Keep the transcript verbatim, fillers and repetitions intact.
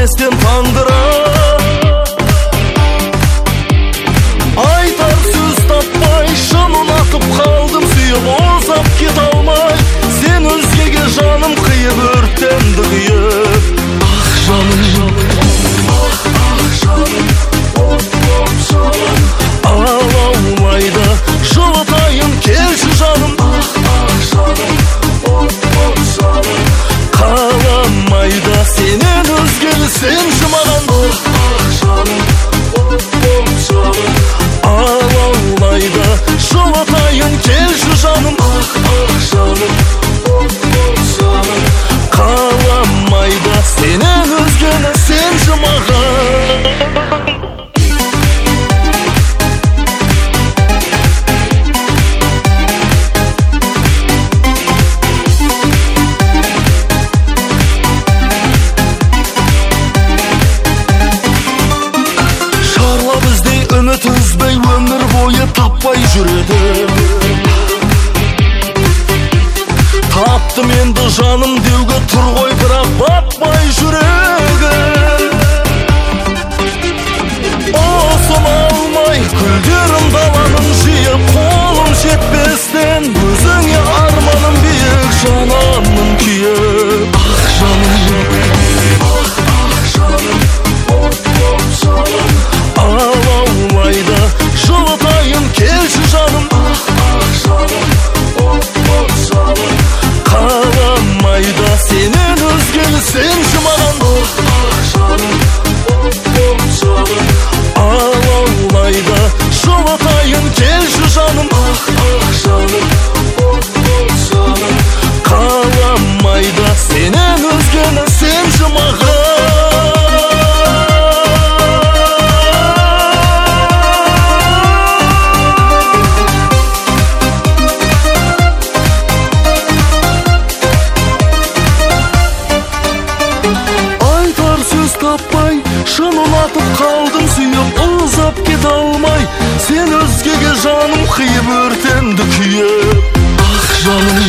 bilmestен таңдыра. Айтар сөз таппай шынын атып қалдым сүйіп, озап кете алмай сен өзгеге жаным қиып, өрттенді күйіп. Ах жаным, ах ах жаным, от боп жаным, алаулайды жылытайын келші жаным. Ах ах жаным, от боп жаным, қаламайды сенен өзгені сенші маған. Ах ах жаным, от боп жаным, алаулайды жылытайын келші жаным. Ах ах жаным, от боп жаным, қаламайды сенен өзгені сенші маған. Үміт үзбей өмір бойы таппай жүредім. Таптым енді жаным деуге тұр ғой, бірақ батпай жүрегім. Осыны алмай күлдерім даланың жиып, қолым жетпестен өзіңе арманым биік, жанымның күйіп. Ах жаным, ах ах жаным, от боп жаным, алаулайды жылытайын келші жаным. Ах ах жаным, от боп жаным, қаламайды сенен өзгені сенші маған. Ах ах жаным, от боп жаным, алаулайды жылытайын келші жаным. Ах ах жаным, от боп жаным, қаламайды сенен өзгені сенші маған. Таппай шынын атып қалдым сүйіп, ұзап кете алмай сен өзгеге жаным қиып, өртенді күйіп. Ах жаным,